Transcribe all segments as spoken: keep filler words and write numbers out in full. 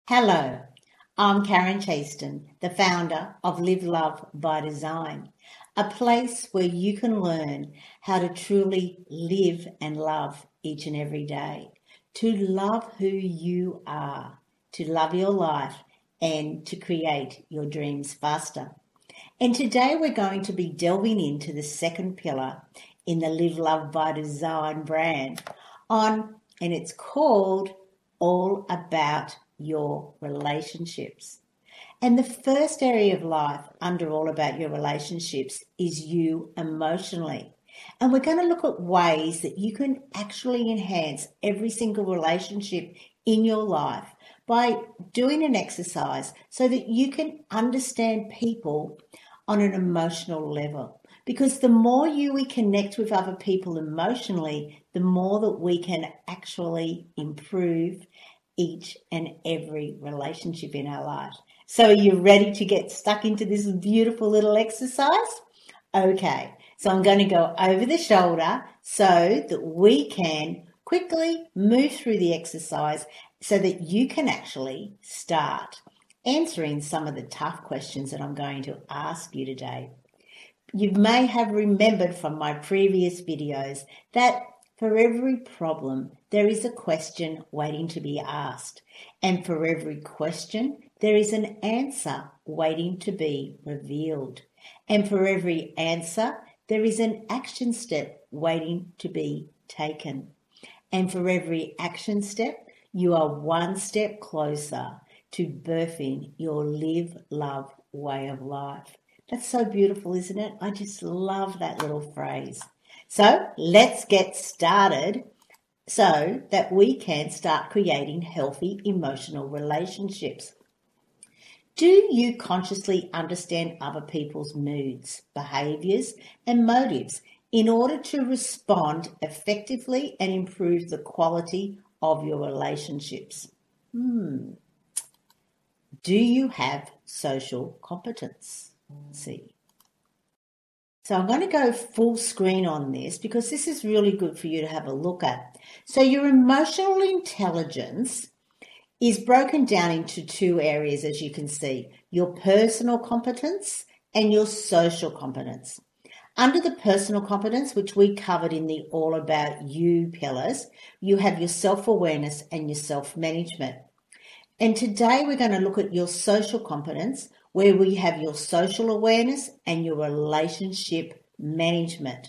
Hello, I'm Karen Chaston, the founder of Live Love by Design, a place where you can learn how to truly live and love each and every day, to love who you are, to love your life, and to create your dreams faster. And today we're going to be delving into the second pillar in the Live Love by Design brand on, and it's called All About Your Relationships. And the first area of life under All About Your Relationships is you emotionally. And we're going to look at ways that you can actually enhance every single relationship in your life by doing an exercise so that you can understand people on an emotional level. Because the more you we connect with other people emotionally, the more that we can actually improve each and every relationship in our lives. So are you ready to get stuck into this beautiful little exercise? Okay, so I'm going to go over the shoulder so that we can quickly move through the exercise so that you can actually start answering some of the tough questions that I'm going to ask you today. You may have remembered from my previous videos that for every problem, there is a question waiting to be asked. And for every question, there is an answer waiting to be revealed. And for every answer, there is an action step waiting to be taken. And for every action step, you are one step closer to birthing your live, love way of life. That's so beautiful, isn't it? I just love that little phrase. So let's get started so that we can start creating healthy emotional relationships. Do you consciously understand other people's moods, behaviours, and motives in order to respond effectively and improve the quality of your relationships? Hmm. Do you have social competence? Let's see. So I'm going to go full screen on this because this is really good for you to have a look at. So your emotional intelligence is broken down into two areas, as you can see, your personal competence and your social competence. Under the personal competence, which we covered in the All About You pillars, you have your self-awareness and your self-management. And today we're going to look at your social competence, where we have your social awareness and your relationship management.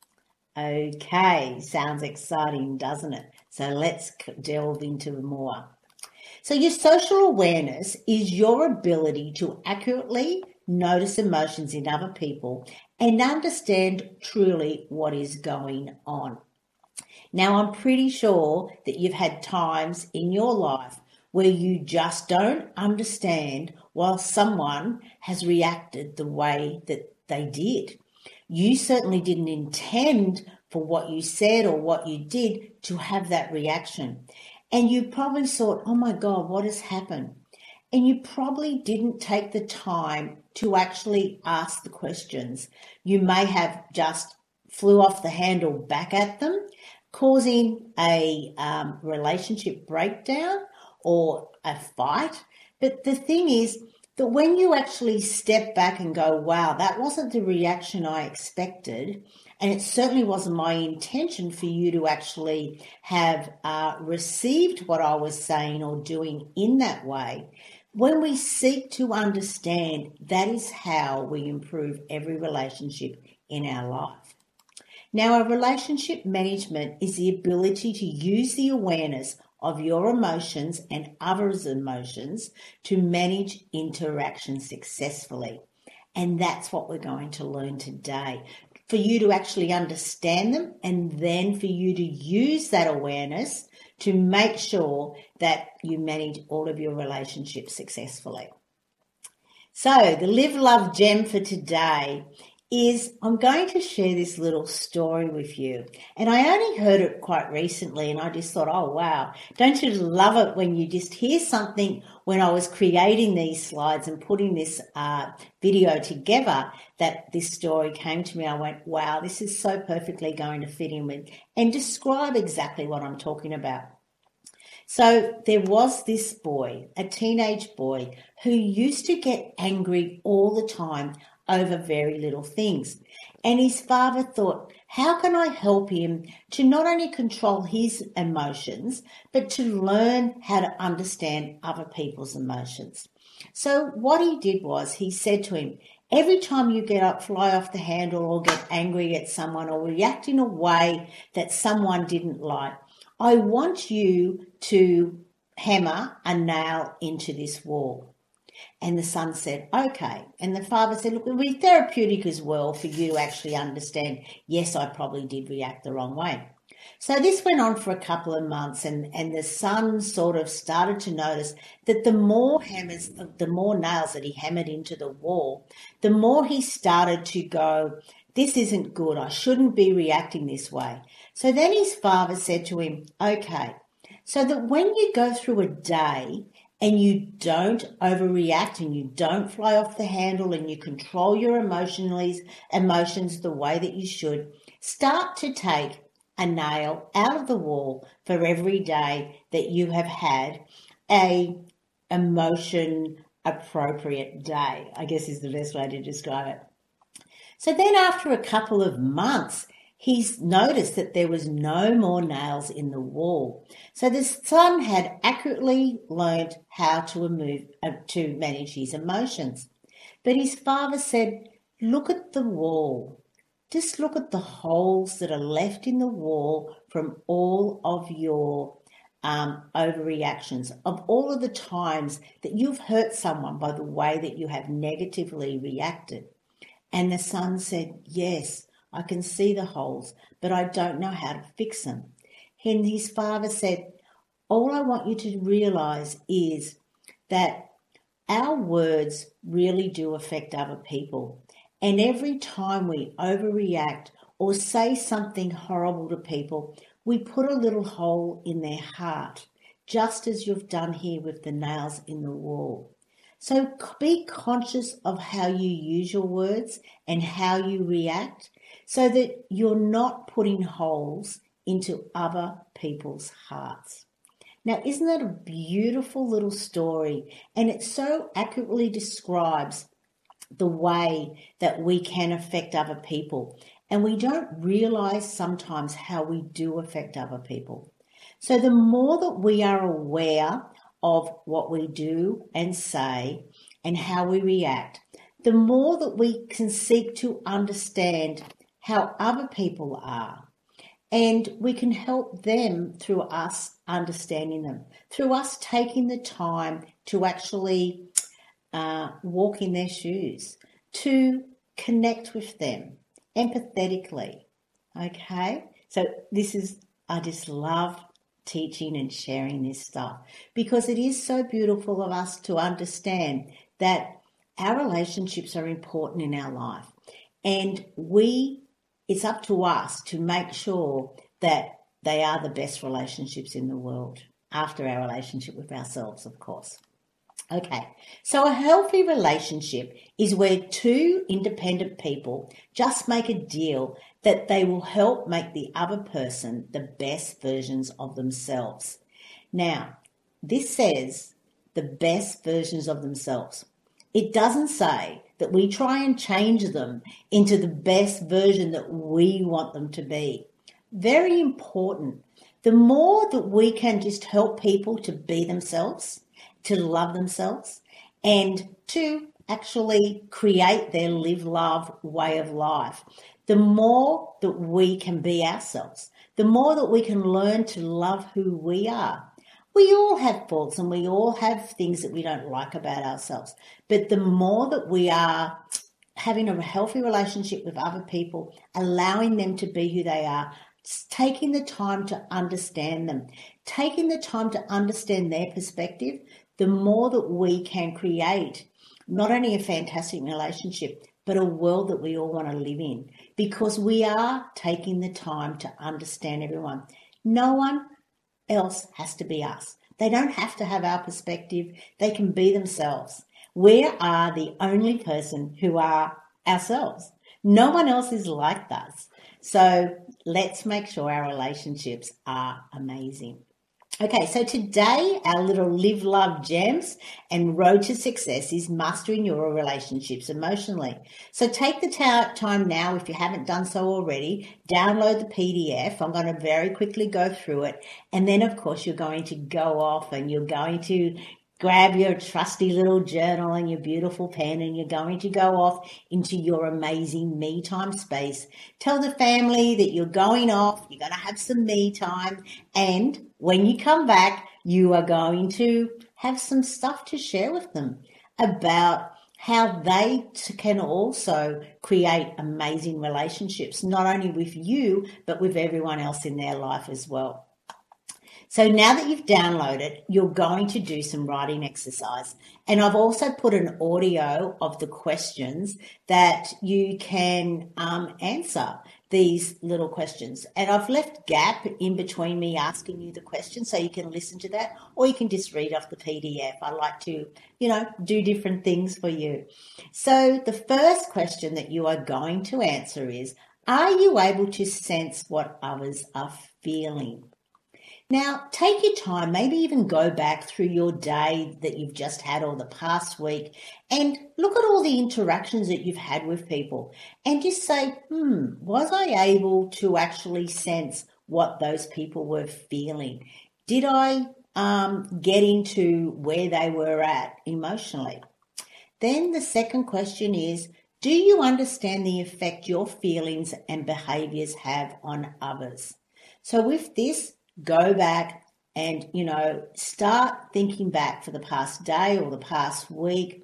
Okay, sounds exciting, doesn't it? So let's delve into more. So your social awareness is your ability to accurately notice emotions in other people and understand truly what is going on. Now, I'm pretty sure that you've had times in your life where you just don't understand why someone has reacted the way that they did. You certainly didn't intend for what you said or what you did to have that reaction. And you probably thought, oh my God, what has happened? And you probably didn't take the time to actually ask the questions. You may have just flew off the handle back at them, causing a um, relationship breakdown or a fight. But the thing is that when you actually step back and go, wow, that wasn't the reaction I expected, and it certainly wasn't my intention for you to actually have uh, received what I was saying or doing in that way. When we seek to understand, that is how we improve every relationship in our life. Now, a relationship management is the ability to use the awareness of your emotions and others' emotions to manage interactions successfully. And that's what we're going to learn today. For you to actually understand them and then for you to use that awareness to make sure that you manage all of your relationships successfully. So the Live Love gem for today is I'm going to share this little story with you. And I only heard it quite recently and I just thought, oh, wow, don't you love it when you just hear something when I was creating these slides and putting this uh, video together that this story came to me. I went, wow, this is so perfectly going to fit in with and describe exactly what I'm talking about. So there was this boy, a teenage boy, who used to get angry all the time over very little things. And his father thought, how can I help him to not only control his emotions, but to learn how to understand other people's emotions? So what he did was he said to him, every time you get up, fly off the handle or get angry at someone or react in a way that someone didn't like, I want you to hammer a nail into this wall. And the son said, okay. And the father said, look, it would be therapeutic as well for you to actually understand, yes, I probably did react the wrong way. So this went on for a couple of months, and, and the son sort of started to notice that the more hammers, the more nails that he hammered into the wall, the more he started to go, this isn't good, I shouldn't be reacting this way. So then his father said to him, okay, so that when you go through a day and you don't overreact and you don't fly off the handle and you control your emotionally, emotions the way that you should, start to take a nail out of the wall for every day that you have had a emotion appropriate day, I guess is the best way to describe it. So then after a couple of months, he's noticed that there was no more nails in the wall. So the son had accurately learned how to, remove, uh, to manage his emotions. But his father said, look at the wall. Just look at the holes that are left in the wall from all of your um, overreactions, of all of the times that you've hurt someone by the way that you have negatively reacted. And the son said, yes, I can see the holes, but I don't know how to fix them. And his father said, all I want you to realize is that our words really do affect other people. And every time we overreact or say something horrible to people, we put a little hole in their heart, just as you've done here with the nails in the wall. So be conscious of how you use your words and how you react so that you're not putting holes into other people's hearts. Now, isn't that a beautiful little story? And it so accurately describes the way that we can affect other people. And we don't realize sometimes how we do affect other people. So the more that we are aware of what we do and say and how we react, the more that we can seek to understand how other people are. And we can help them through us understanding them, through us taking the time to actually uh, walk in their shoes, to connect with them empathetically. Okay? So this is, I just love teaching and sharing this stuff because it is so beautiful of us to understand that our relationships are important in our life. And we, it's up to us to make sure that they are the best relationships in the world, after our relationship with ourselves, of course. Okay, so a healthy relationship is where two independent people just make a deal that they will help make the other person the best versions of themselves. Now, this says the best versions of themselves. It doesn't say that we try and change them into the best version that we want them to be. Very important. The more that we can just help people to be themselves, to love themselves, and to actually create their live, love way of life, the more that we can be ourselves, the more that we can learn to love who we are. We all have faults and we all have things that we don't like about ourselves. But the more that we are having a healthy relationship with other people, allowing them to be who they are, taking the time to understand them, taking the time to understand their perspective, the more that we can create not only a fantastic relationship, but a world that we all want to live in, because we are taking the time to understand everyone. No one else has to be us. They don't have to have our perspective. They can be themselves. We are the only person who are ourselves. No one else is like us. So let's make sure our relationships are amazing. Okay, so today our little live, love gems and road to success is mastering your relationships emotionally. So take the ta- time now, if you haven't done so already, download the P D F. I'm going to very quickly go through it. And then, of course, you're going to go off and you're going to grab your trusty little journal and your beautiful pen, and you're going to go off into your amazing me time space. Tell the family that you're going off, you're going to have some me time, and when you come back, you are going to have some stuff to share with them about how they can also create amazing relationships, not only with you, but with everyone else in their life as well. So now that you've downloaded, you're going to do some writing exercise. And I've also put an audio of the questions that you can um, answer these little questions. And I've left gap in between me asking you the question so you can listen to that, or you can just read off the P D F. I like to, you know, do different things for you. So the first question that you are going to answer is, are you able to sense what others are feeling? Now, take your time, maybe even go back through your day that you've just had or the past week and look at all the interactions that you've had with people and just say, hmm, was I able to actually sense what those people were feeling? Did I um, get into where they were at emotionally? Then the second question is, do you understand the effect your feelings and behaviors have on others? So with this, go back and, you know, start thinking back for the past day or the past week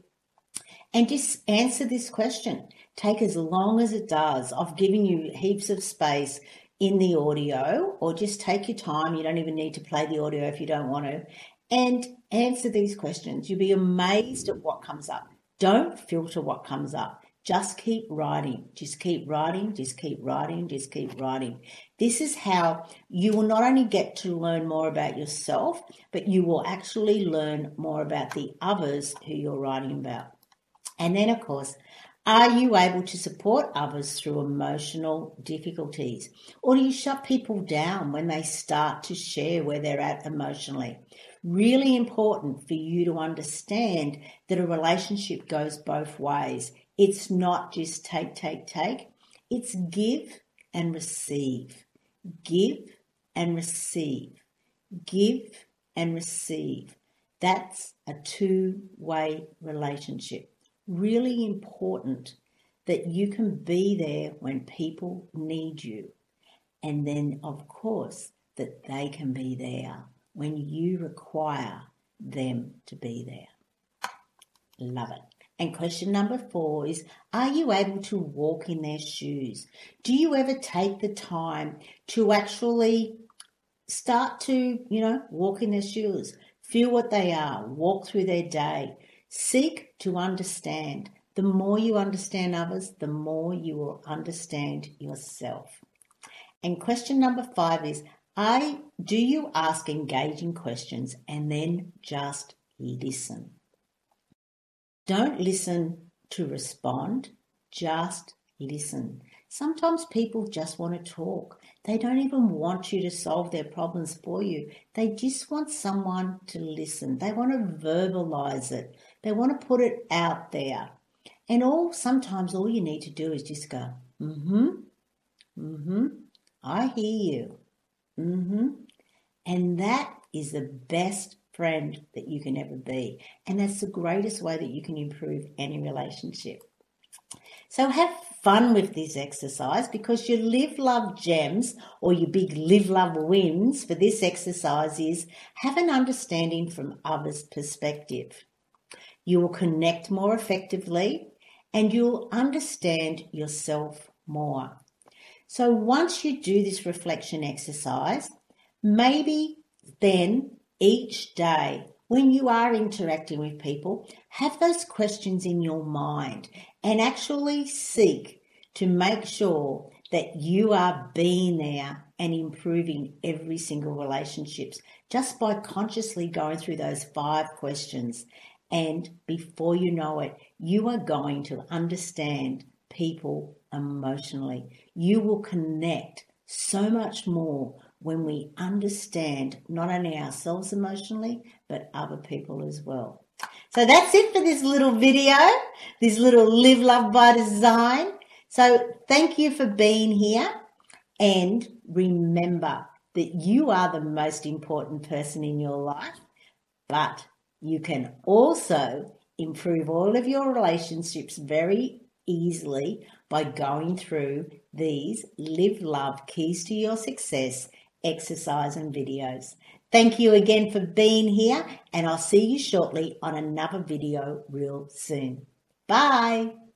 and just answer this question. Take as long as it does. I've given you heaps of space in the audio, or just take your time. You don't even need to play the audio if you don't want to. And answer these questions. You'll be amazed at what comes up. Don't filter what comes up. Just keep writing, just keep writing, just keep writing, just keep writing. This is how you will not only get to learn more about yourself, but you will actually learn more about the others who you're writing about. And then, of course, are you able to support others through emotional difficulties? Or do you shut people down when they start to share where they're at emotionally? Really important for you to understand that a relationship goes both ways. It's not just take, take, take. It's give and receive. Give and receive. Give and receive. That's a two-way relationship. Really important that you can be there when people need you. And then, of course, that they can be there when you require them to be there. Love it. And question number four is, are you able to walk in their shoes? Do you ever take the time to actually start to, you know, walk in their shoes, feel what they are, walk through their day, seek to understand. The more you understand others, the more you will understand yourself. And question number five is, I, do you ask engaging questions and then just listen? Don't listen to respond, just listen. Sometimes people just want to talk. They don't even want you to solve their problems for you. They just want someone to listen. They want to verbalize it. They want to put it out there. And all sometimes all you need to do is just go, mm-hmm, mm-hmm, I hear you, mm-hmm. And that is the best friend that you can ever be. And that's the greatest way that you can improve any relationship. So have fun with this exercise, because your live, love gems, or your big live, love wins for this exercise is have an understanding from others' perspective. You will connect more effectively and you'll understand yourself more. So once you do this reflection exercise, maybe then each day when you are interacting with people, have those questions in your mind and actually seek to make sure that you are being there and improving every single relationships just by consciously going through those five questions. And before you know it, you are going to understand people emotionally. You will connect so much more when we understand not only ourselves emotionally, but other people as well. So that's it for this little video, this little Live Love by Design. So thank you for being here, and remember that you are the most important person in your life, but you can also improve all of your relationships very easily by going through these Live Love Keys to Your Success exercise and videos. Thank you again for being here, and I'll see you shortly on another video real soon. Bye.